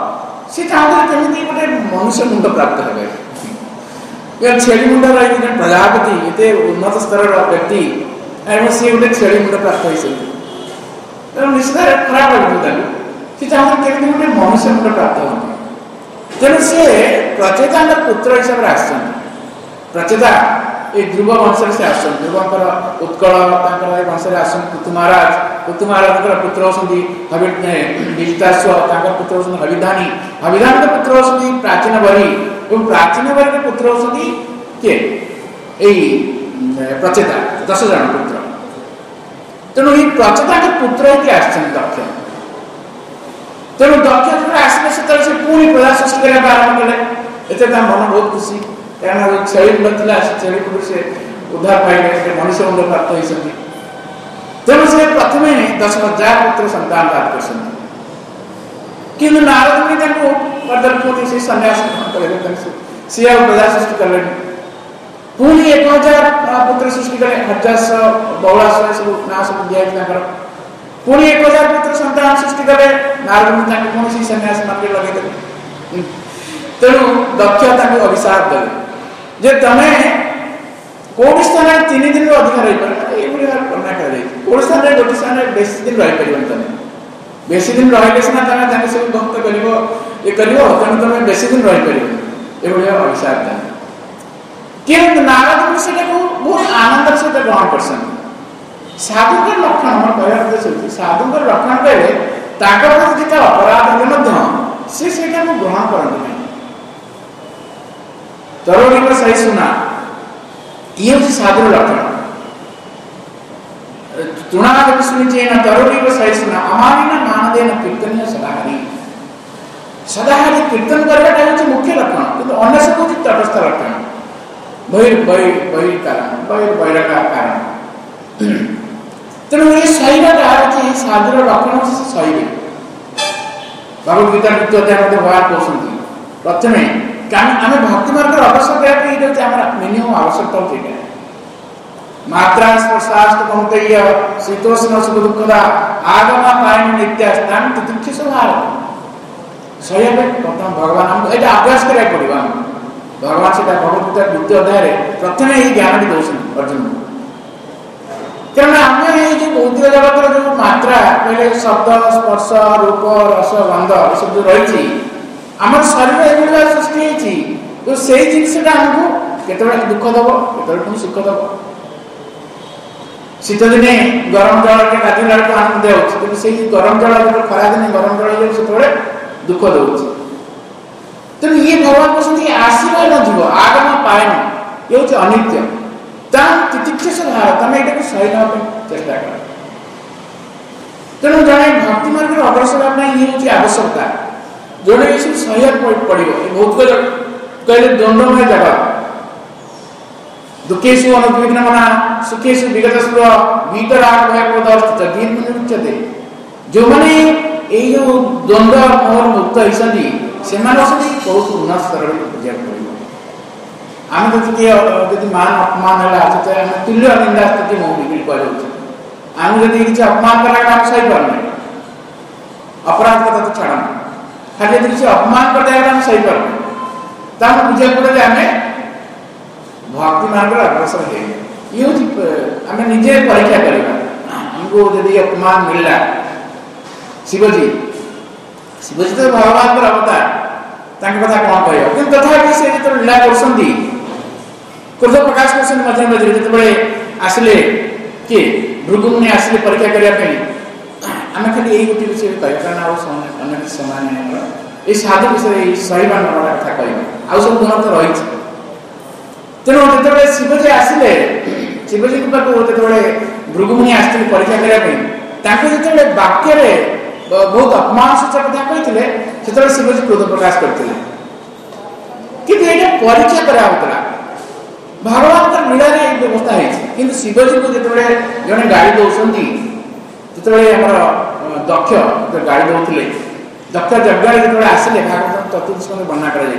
सी चाहते केमी गोटे मनुष्य मुंड प्राप्त हे छेली मुंड रही प्रजापति ये उन्नत स्तर व्यक्ति सी गोटे छेली मुंड प्राप्त हो निश्चित खराब लगे सी चाहते केमी गोटे मनुष्य मुंड प्राप्त हो तेणु सी प्रचेता पुत्र हिसाब से प्रचेता ये ध्रुव वंश से आसन ध्रुवंकर उत्कल वंश आसन पृथु महाराज पुत्र होती विजिताश्व पुत्र होती हविधानी हविधानी पुत्र होती प्राचीन बरी और प्राचीन बरी पुत्र होती किए यही प्रचेता 10 जन पुत्र तेणु ये प्रचेता के पुत्र होती दक्ष तेणु दक्ष आसने से पुणी प्रजा सृष्टि करने आरंभ कले एत मन बहुत खुशी कारण छेली मुंड था छेली मुंड से उद्धार पाइले मनुष्य मुंड प्राप्त होती तेणु से प्रथम 10,000 पुत्र संतान प्राप्त कर नारद मुनि से सन्यास ग्रहण सी प्रजा सृष्टि कले पुणी 1,000 पुत्र सृष्टि कले हर्जास बौलास सब ना सब दिया पुणी 1,000 पुत्र संतान सृष्टि कले नारद मुनि पुणी सन्यास मंदिर लगे तेणु दक्ष अभिशाप देवे जे तमे कोड़ी स्थान 3 दिन अधिक रही कल्पना कर स्थान गोटे स्थान बेस दिन रही पार तुम बेस दिन रही सीना तुम सब भक्त कर तेणु तुम बेस दिन रही पार ये अभिशाप देवे कि नारद से बहुत आनंद सहित ग्रहण कर साधुकर लक्षण कहते साधुकर लक्षण कहले जिते अपराध सी ग्रहण करते तरुणी को सही सुना ये साधु लक्षण तुणा सुनी तरुणी को सही सुना अमानी मानदेन कीर्तन सदाहरी कीर्तन करने मुख्य लक्षण किंतु अन्य सब हूँ तटस्थ लक्षण बहिर् कारण तेणु ये सहीटा हूँ साधुर लक्षण से सही भगवदगीता द्वितीय अध्याय भगवान कहते प्रथमे आम भक्ति मार्ग अवश्य मिनिमम आवश्यकता होती मात्रा स्पर्शास्त कौंतेय शीतोष्ण सुख दुखदा आगमा पायन नित्यास्तान तितिक्ष स्वभाव सही प्रथम भगवान हमको ये अभ्यास करा पड़ा भगवान से भगवदगीता द्वितीय अध्याय प्रथम यही ज्ञान दौरान अर्जुन कारण आम ये भौतिक जगत जो मात्रा पहले शब्द स्पर्श रूप रस गंध सब जो रही आम शरीर ये सृष्टि तो से जिनसा आमको केतवे दुख दब केतवे सुख दब शीत दिने गरम जल गाधी लड़क आनंद हो गरम जल जो खरा दिन गरम जल जो दुख दौर तेणु ये भगवान कहते आसवा न आगम पायन ये हूँ अनित्य तितिक्ष भाव तुम ये सही नापी चेष्टा कर तेणु जड़े भक्ति मार्ग अग्रसर ये हूँ आवश्यकता जोड़े ये सब सही पड़ो भौतिक कहले द्वंद्वमय जगत दुखेशु अनुद्विग्न मना सुखेशु विगत स्पृह वीतराग भय क्रोध दीन उच्यते जो मैंने ये जो द्वंद्व मोह मुक्त होती से बहुत उन्नत स्तर बुझा पड़ो आम जब मान अपमान है तुल्य निंदा स्थिति मौलिक कह आम जब किसी अपमान करा सही पारना अपराध कथा तो छाड़ा खाली किसी अपमान कर सही पारना बुझा पड़े आम भक्ति मार्ग अग्रसर है ये आम निजे परीक्षा करवा हमको यदि अपमान मिलला शिवजी तो भगवान अवतार कथा कौन कह तथा से जो लीला कर क्रोध प्रकाश कर मझे मझे जो आसिले किए भृगुमुनि आसिले परीक्षा करने आम खाली यही गोटे विषय कह कारण अनेक समय ये साधु विषय सही बांधवा कथा कह आउ सब गुण तो रही तेणु जो शिवजी आसिले शिवजी पाक जो भृगुमुनि आसते परीक्षा करने जो वाक्य बहुत अपमान सूचक कथा कहते से शिवजी क्रोध प्रकाश करते कि परीक्षा कराला भगवान लीला व्यवस्था है शिवजी को जो जड़े गाड़ी दौरान जो दक्ष जो गाड़ी दौले दक्ष यज्ञ जो आसिले भागवत चतुर्दश वर्णना कर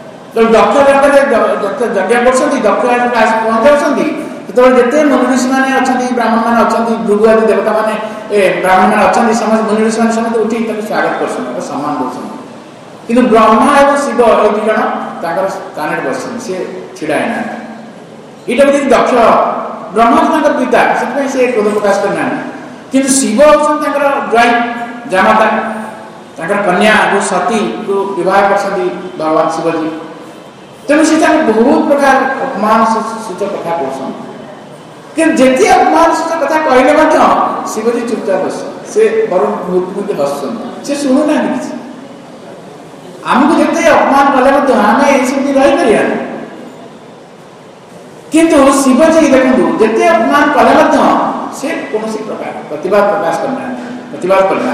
दक्ष यज्ञ कर दक्ष पहुंचाऊँ जो जिते मुनि ऋषि मैंने अच्छा ब्राह्मण मैंने अच्छा भृगु आदि देवता मैंने ब्राह्मण मैंने अच्छा समस्त मुनि ऋषि मैंने समस्त उठी स्वागत कर सम्मान दौरान किंतु ब्रह्मा और शिव ये दुई जन कान बस सी छिड़ा है यहाँ भी दक्ष ब्रह्मा तो पिता से क्रोध प्रकाश करना किंतु शिव होकर ज्वाई जामाता कन्या जो सती जो विवाह कर भगवान शिवजी तेणु से बहुत प्रकार अपमान सूचक कथा कहते जिते अपमान सूचक कथा कहले शिवजी चुपचाप बस से बरम बहुत हसन से शुणुना किसी आमको जिते अपमान कले आम ये रही पार किंतु शिवजी देखो जिते अपमान कले से कौन प्रकार प्रतिवाद प्रकाश करना प्रतिवाद करना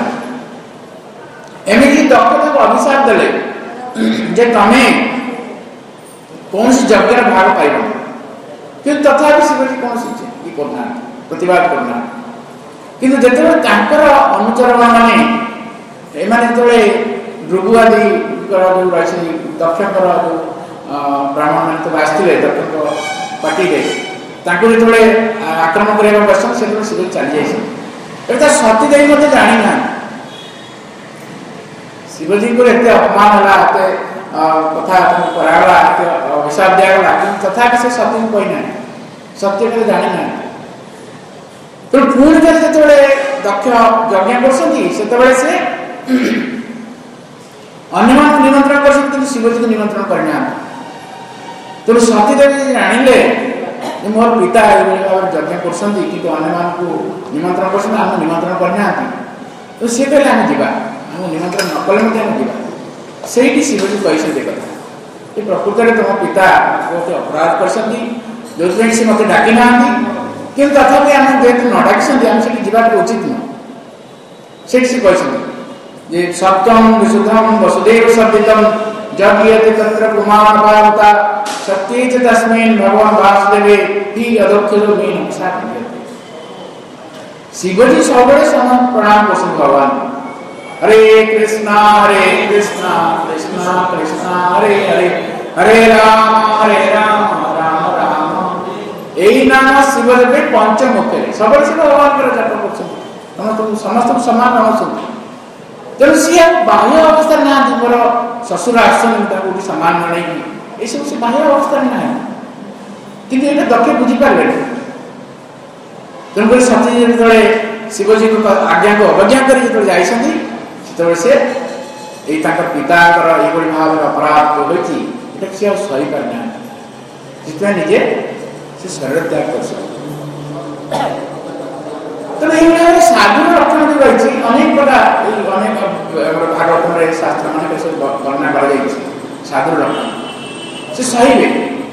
एमती दक्ष को अभिशाप देले जे तमें कौन यज्ञ भाग पाइब कि तथापि शिवजी कौन ये करना प्रतिवाद करना किंतु जो अनुचर मैंने भृगु आदि जो रही दक्ष जो ब्राह्मण मैंने तो आसते दक्ष पार्टी जो आक्रमण करने बस से शिवजी चली जाए सती देवी मत जानी ना शिवजी को एत अपमान है कथा कराला अभिशाप दिगला तथा से सत्य को कहना सत्य को जानी ना तो पुणी जो दक्ष यज्ञ कर से अन्य निमंत्रण कर शिवजी को निमंत्रण करना तेणु सती देवी जानिले मोर पिता यज्ञ कर निमंत्रण कर निमंत्रण करना तो सी कहले आम जा निमंत्रण न कले से शिवजी कही कथा ये प्रकृत में तुम पिता बहुत अपराध कर जो सी मत डाक ना कि तथापि आम जेहतु न डाक आम से जावाक उचित नुह से कहते सत्यम विशुद्धम वसुदेव सदितम जगीयते तत्र कुमार पावता सत्ये च तस्मिन् भगवान वासुदेवे ही अदक्षरो में नक्षा करते शिवजी सब प्रणाम कर भगवान हरे कृष्णा कृष्णा कृष्णा हरे हरे हरे राम राम राम यही नाम शिव जपे पंचमुखे सब भगवान जप कर समस्त समान नमस्ते तेणु सी बाह्य अवस्था ना मोर ससुर आसन सामान नहीं ये सब से बाह्य अवस्था ना कि दक्ष बुझीपारे तेणुक सती जो शिवजी को आज्ञा को अवज्ञा कर से पिता ये भाव अपराध होती सी सही पारना जितने निजे से शरीर त्याग कर तेणु ये साधुर लक्षण जो रही अनेक प्रकार अनेक भागवत में शास्त्र मान सब वर्णना कर साधुर लक्षण से सही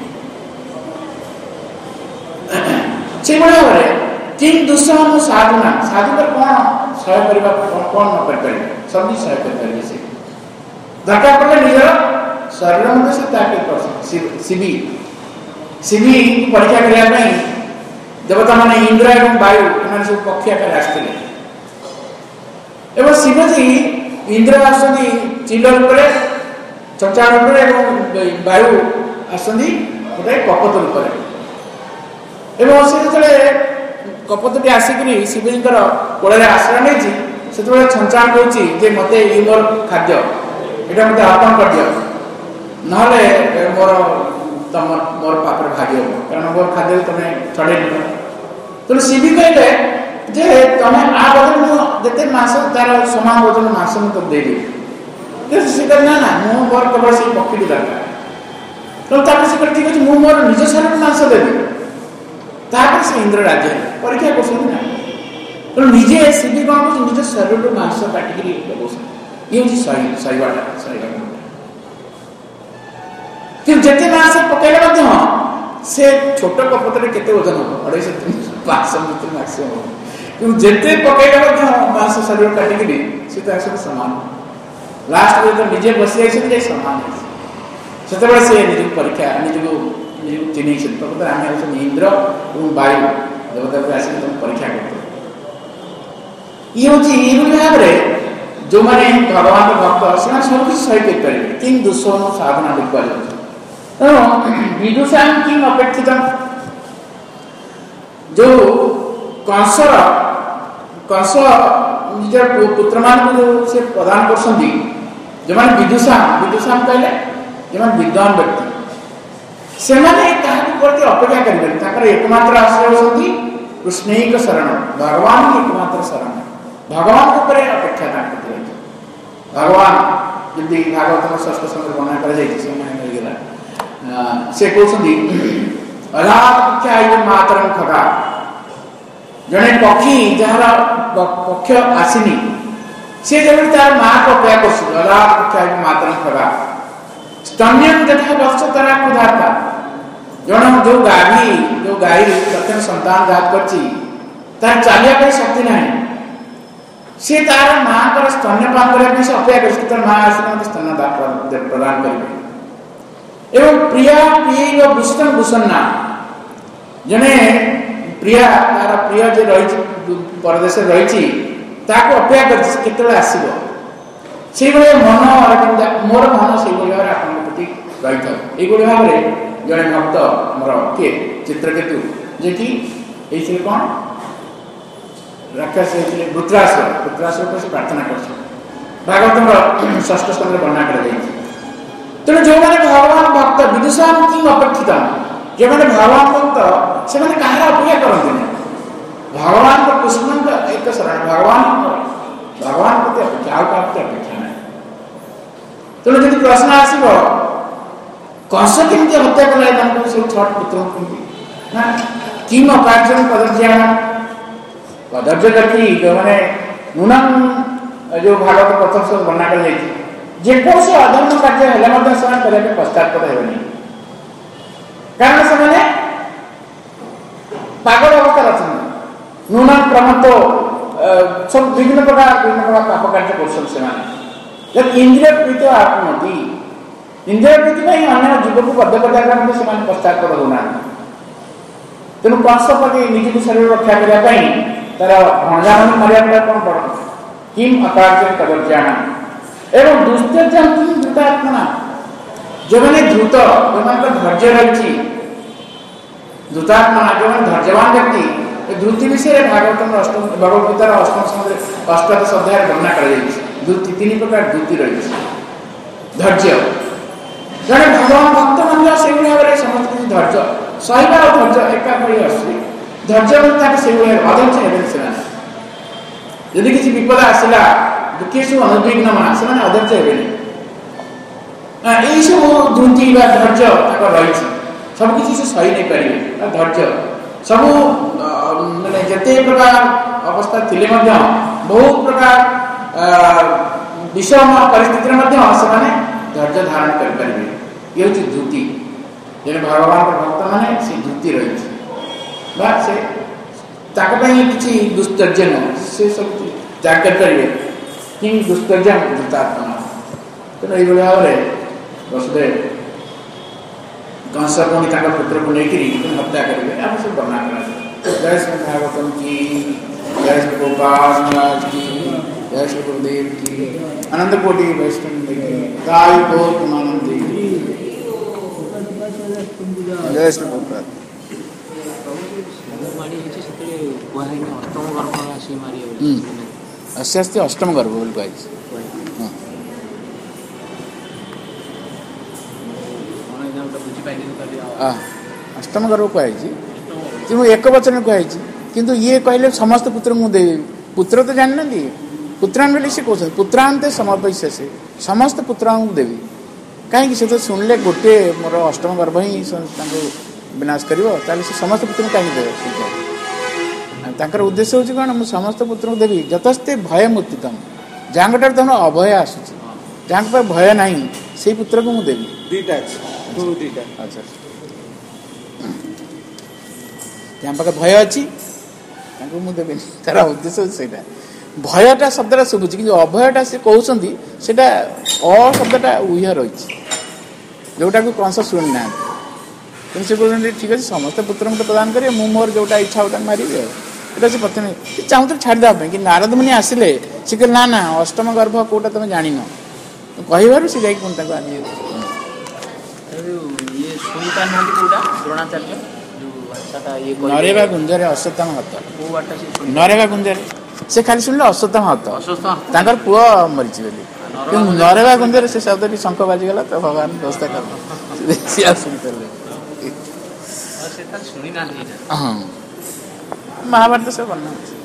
से भाव में किन दुस्सह साधुना साधु पर कौन सहाय करने कौन न कर सब सहाय कर दरकार पड़े निजर शरीर मध्य से त्याग कर शिवी परीक्षा करने देवता माने इंद्र एवं वायु इन सब पक्षी आकार आसते एवं शिवजी इंद्र आसती चिल रूप चचा रूप वायु आसती गोटे कपत रूप एवं से जो कपटी आसिक शिवजी कोल आश्रय नहीं से छंचा कहे मत ये मोर खाद्य यहाँ मत अर्पण कर दियो ना मोर तुम मोर पापर भाग्य हो कारण मोर खाद्य तुम्हें छड़े तेणु सी भी कहले जे तुम आ बदल जिते मास तार समान वजन मास मुझे देदेवी सी कह ना ना मोर केवल से पक्षी दरकार तेणु से ठीक अच्छे मुझे मोर निज शरीर मांस देवी तापर से इंद्र राज्य परीक्षा कर तेणु निजे सी भी कौन कह निज शरीर मांस काटिक ये हूँ सहीवाटा सहीवाटा कि जिते मांस पकड़े से छोट कपटे केते वजन हम 250-500 मैक्सिमम कि जिते पकड़े मांस शरीर काटिकी सी सामान लास्ट जो निजे बसी जाए सामान से निज परीक्षा निज चिन्ह प्रकृत आम हूँ इंद्र और वायु देवता को आसिक तुम परीक्षा करते ये हूँ ये भाव में जो मैंने भगवान भक्त से सब कुछ सही कर तीन दुस्सह साधना लिखा तेणु विदुषा किम अपेक्षित जो कंस निज पुत्र मान जो से प्रदान कर जो मैंने विदुषाम कहले जो विद्वान व्यक्ति से अपेक्षा करेंगे एकमात्र आश्रय होती कृष्णैक शरण भगवान ही एकमात्र शरण भगवान अपेक्षा भगवान जमी भागवत षष्ठ समय बना कर समय मिलगला से कहते अलाख्या मातरम खगा जड़े पक्षी जार पक्ष आसनी सी जब तार माँ को अपेक्षा कर अलाख्या मातरम खगा स्तन्यम जथा वर्ष तारा खुदाता जन जो गाई प्रथम संतान जात कर चलिया शक्ति ना सी तार माँ को स्तन्यपान करने से अपेक्षा कर माँ आस स्तन प्रदान करेंगे एवं प्रिया प्रिय भूषण भूषणना जने प्रिया तार प्रिय जो रही परदेश रही अपेक्षा कर आसो से मन अरविंद मोर मन से भाव प्रति रही था ये भाव में जड़े भक्त मोर किए चित्रकेतु जे कि कौन राक्षस वृत्रासुर को से प्रार्थना कर भागवत षष्ठ स्कंद वर्णना कर तेणु जो मैंने भगवान भक्त विदुषाम कि अपेक्षित जो मैंने भगवान भक्त से कहार अपेक्षा करते भगवान कृष्ण एक शरण भगवान प्रति अपेक्षा अपेक्षा ना तेणु जब प्रश्न आसब कंस केमती हत्या कला सब 6 पुत्र ना किम अकार्यम कदर्य करके जो मैंने नूनम जो भागवत प्रथम सब वर्णना कर जेकोसी अधर्म कार्य है पश्चात्पद होनी कारण से पागल अवस्था अच्छा नूनम प्रमत्त सब विभिन्न प्रकार पाप कार्य कर इंद्रिय प्रीति आपनोती इंद्रिय प्रीति अन्य जीव को बद्ध करने से पश्चात्पद होना तेणु कंस प्रति निजी शरीर रक्षा करने तार भणजा मन मारे कौन पड़ किम अकार्य कदर्जाण एवं दुस्त्यजन किम धृतात्मना जो मैंने धृत जो धैर्य रही धृतात्मा जो मैंने धैर्यवान व्यक्ति धृति विषय भागवत भगवदगीतार अष्टादश अध्याय वर्णना कर धृति 3 प्रकार धृति रही धैर्य जड़े भगवान भक्त मन से भाव में समस्त किसी धैर्य सहिबा और धैर्य एका आसी धैर्य से अधैर्य हे यदि किसी विपद आसला दुखी सब अनुद्विग्न मना से अधैर्य हे यही सब धृति धैर्य रही सबकि से सही नहीं पारे धैर्य सब मैंने जिते प्रकार अवस्था थी बहुत प्रकार विषम परिस्थिति धैर्य धारण करें ये हूँ धृति जो भगवान भक्त मैंने से धृति रही किसी दुस्तर्य नुह से सब त्याग करेंगे कि दुस्तर्य धृतात्मा तेणु ये भाव में वसुदेव कंस पुणी पुत्र को लेकर हत्या करेंगे आप सब वर्णना कर जय श्री भागवतम की जय श्री गोपाल महाराज की जय श्री गुरुदेव की अनंत कोटि वैष्णव की गाय गौर आनंद की जय श्री गोपाल अस्य अष्टम गर्भ बोल कही अष्टम गर्भ कही एक वचन कही किंतु ये कहले समस्त पुत्र को देवी पुत्र तो जानना पुत्रान बोले से कौन पुत्रांत समर्पय से समस्त पुत्रान को देवी कहीं से तो शुणिले गोटे मोर अष्टम गर्भ ही विनाश कर समस्त पुत्र कहीं देवे उद्देश्य हूँ कौन मुझे समस्त पुत्र को देवी जतस्ते भय मुक्तितम जहाँ तुम अभय आसूँ जहाँ पर भय ना से पुत्र को मुझे देवी अच्छा जहाँ पाखे भय अच्छी मुझे देवी तार उद्देश्य से भयटा शब्दटा शुभुची कि अभयटा से कहते अ शब्दटा उह रही जोटा को कंस शुणी ना तेणु से कहते ठीक अच्छे समस्त पुत्र को प्रदान करेंगे मुझे मोर जोटा इच्छा होता मारे ये से प्रथम चाहूँ छाड़देवा कि नारद मुनि आसिले सी कह ना अष्टम गर्भ कौटा तुम जान कहबार सी जाकि नरेगा गुंजरे अश्वत्थामा हत नरेगा गुंजरे से खाली शुणिले अश्वत्थामा हत पुआ मरीची बोली नरेगा कुंजर से शब्द टी शंख बाजीगला तो भगवान व्यवस्था कर सिया सुनी महाभारत से बनना